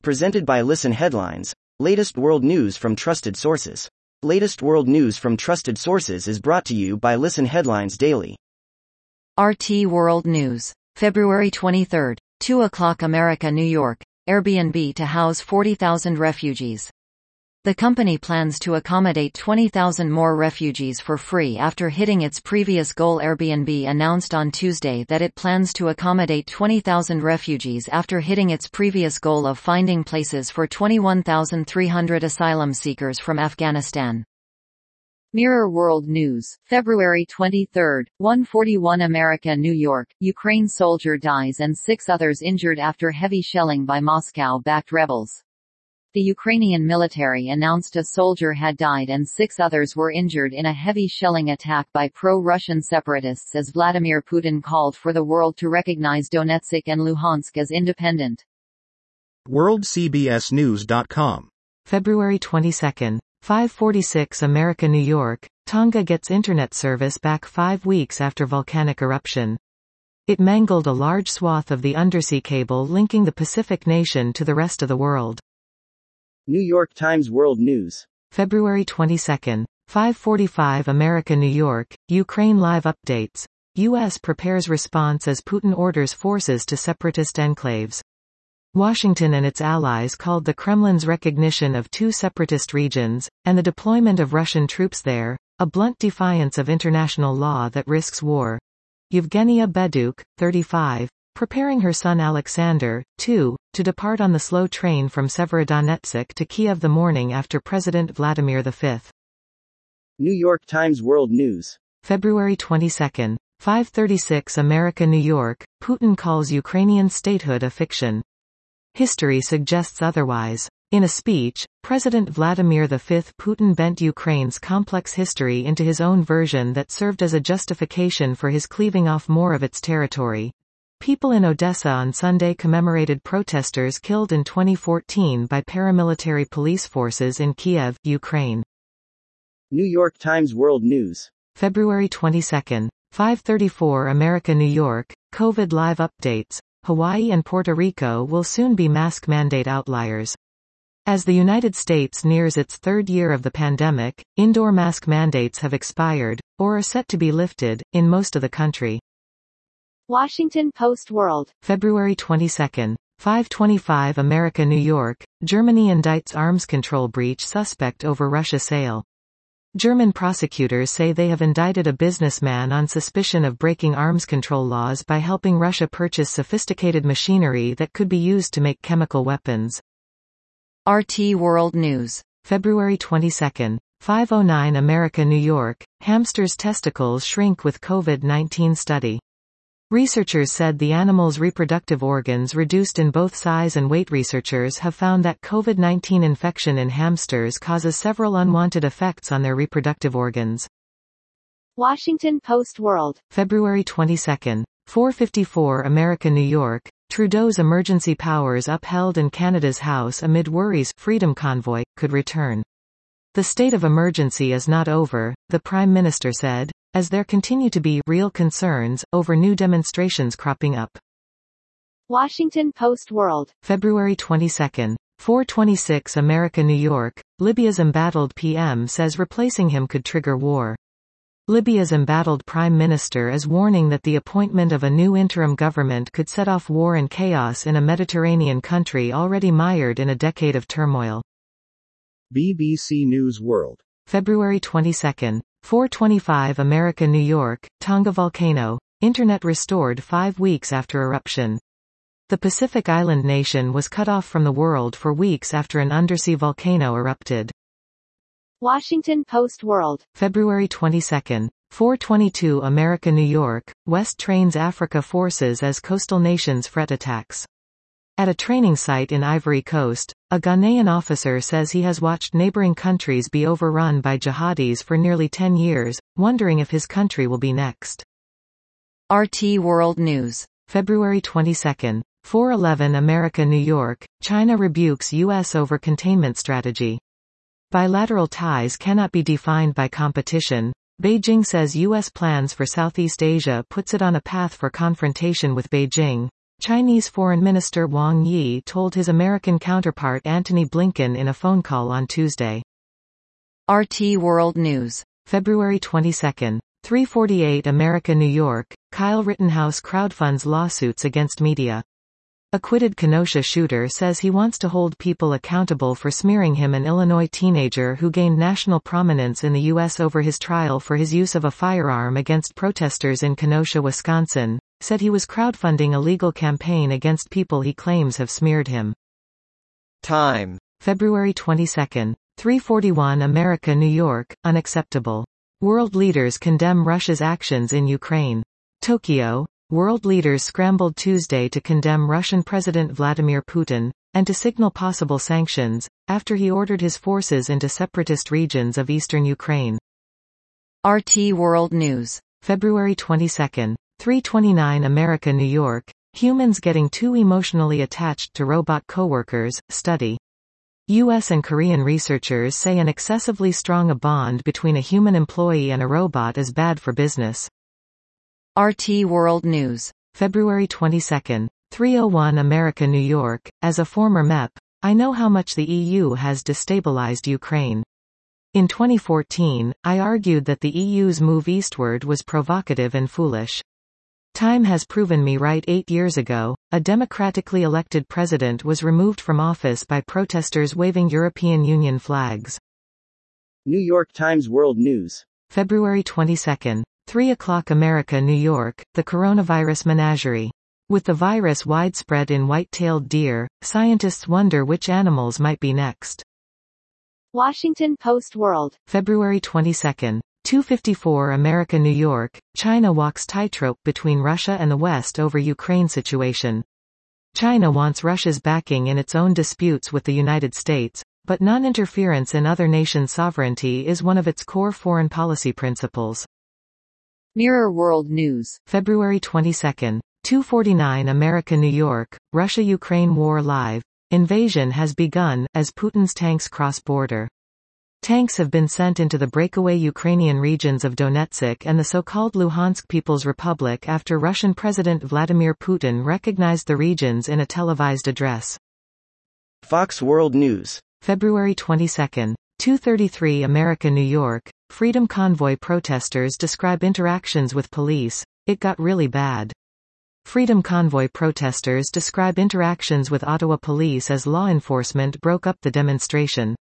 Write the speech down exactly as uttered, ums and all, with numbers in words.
Presented by Listen Headlines, latest world news from trusted sources. Latest world news from trusted sources is brought to you by Listen Headlines Daily. R T World News. February twenty-third, two o'clock America, New York. Airbnb to house forty thousand refugees. The company plans to accommodate twenty thousand more refugees for free after hitting its previous goal. Airbnb announced on Tuesday that it plans to accommodate twenty thousand refugees after hitting its previous goal of finding places for twenty-one thousand three hundred asylum seekers from Afghanistan. Mirror World News. February twenty-third, one forty-one America, New York. Ukraine soldier dies and six others injured after heavy shelling by Moscow-backed rebels. The Ukrainian military announced a soldier had died and six others were injured in a heavy shelling attack by pro-Russian separatists as Vladimir Putin called for the world to recognize Donetsk and Luhansk as independent. world c b s news dot com. February twenty-second, five forty-six America, New York. Tonga gets internet service back five weeks after volcanic eruption. It mangled a large swath of the undersea cable linking the Pacific nation to the rest of the world. New York Times World News. February twenty-second, five forty-five America, New York. Ukraine live updates. U S prepares response as Putin orders forces to separatist enclaves. Washington and its allies called the Kremlin's recognition of two separatist regions, and the deployment of Russian troops there, a blunt defiance of international law that risks war. Yevgenia Beduk, thirty-five, preparing her son Alexander, two, to depart on the slow train from Severodonetsk to Kiev the morning after President Vladimir the fifth. New York Times World News. February twenty-second, five thirty-six America, New York. Putin calls Ukrainian statehood a fiction. History suggests otherwise. In a speech, President Vladimir the fifth Putin bent Ukraine's complex history into his own version that served as a justification for his cleaving off more of its territory. People in Odessa on Sunday commemorated protesters killed in twenty fourteen by paramilitary police forces in Kiev, Ukraine. New York Times World News. February twenty-second, five thirty-four America, New York. COVID live updates. Hawaii and Puerto Rico will soon be mask mandate outliers. As the United States nears its third year of the pandemic, indoor mask mandates have expired, or are set to be lifted, in most of the country. Washington Post World. February twenty-second, five twenty-five America, New York. Germany indicts arms control breach suspect over Russia sale. German prosecutors say they have indicted a businessman on suspicion of breaking arms control laws by helping Russia purchase sophisticated machinery that could be used to make chemical weapons. R T World News. February twenty-second, five oh nine America, New York. Hamsters' testicles shrink with COVID nineteen study. Researchers said the animal's reproductive organs reduced in both size and weight. Researchers have found that COVID nineteen infection in hamsters causes several unwanted effects on their reproductive organs. Washington Post World. February twenty-second, four fifty-four America, New York. Trudeau's emergency powers upheld in Canada's House amid worries Freedom Convoy could return. The state of emergency is not over, the Prime Minister said, as there continue to be real concerns over new demonstrations cropping up. Washington Post World. February twenty-second, four twenty-six America, New York. Libya's embattled P M says replacing him could trigger war. Libya's embattled Prime Minister is warning that the appointment of a new interim government could set off war and chaos in a Mediterranean country already mired in a decade of turmoil. B B C News World. February twenty-second, four twenty-five America, New York. Tonga volcano. Internet restored five weeks after eruption. The Pacific island nation was cut off from the world for weeks after an undersea volcano erupted. Washington Post World. February twenty-second, four twenty-two America, New York. West trains Africa forces as coastal nations fret attacks. At a training site in Ivory Coast, a Ghanaian officer says he has watched neighboring countries be overrun by jihadis for nearly ten years, wondering if his country will be next. R T World News. February twenty-second, four eleven America, New York. China rebukes U S over containment strategy. Bilateral ties cannot be defined by competition. Beijing says U S plans for Southeast Asia puts it on a path for confrontation with Beijing. Chinese Foreign Minister Wang Yi told his American counterpart Antony Blinken in a phone call on Tuesday. R T World News. February twenty-second. three forty-eight America New York, Kyle Rittenhouse crowdfunds lawsuits against media. Acquitted Kenosha shooter says he wants to hold people accountable for smearing him. An Illinois teenager who gained national prominence in the U S over his trial for his use of a firearm against protesters in Kenosha, Wisconsin, said he was crowdfunding a legal campaign against people he claims have smeared him. Time. February twenty-second. three forty-one America New York, unacceptable. World leaders condemn Russia's actions in Ukraine. Tokyo. World leaders scrambled Tuesday to condemn Russian President Vladimir Putin, and to signal possible sanctions, after he ordered his forces into separatist regions of eastern Ukraine. R T World News. February twenty-second. three twenty-nine America New York, humans getting too emotionally attached to robot coworkers, study. U S and Korean researchers say an excessively strong a bond between a human employee and a robot is bad for business. R T World News. February twenty-second. three oh one America New York, as a former M E P, I know how much the E U has destabilized Ukraine. In twenty fourteen, I argued that the E U's move eastward was provocative and foolish. Time has proven me right. Eight years ago, a democratically elected president was removed from office by protesters waving European Union flags. New York Times World News. February twenty-second. three o'clock America New York, the coronavirus menagerie. With the virus widespread in white-tailed deer, scientists wonder which animals might be next. Washington Post World. February twenty-second. two fifty-four America New York, China walks tightrope between Russia and the West over Ukraine situation. China wants Russia's backing in its own disputes with the United States, but non-interference in other nations' sovereignty is one of its core foreign policy principles. Mirror World News. February twenty-second. two forty-nine America New York, Russia-Ukraine war live. Invasion has begun, as Putin's tanks cross border. Tanks have been sent into the breakaway Ukrainian regions of Donetsk and the so-called Luhansk People's Republic after Russian President Vladimir Putin recognized the regions in a televised address. Fox World News. February twenty-second. two thirty-three America New York, Freedom Convoy protesters describe interactions with police, it got really bad. Freedom Convoy protesters describe interactions with Ottawa police as law enforcement broke up the demonstration.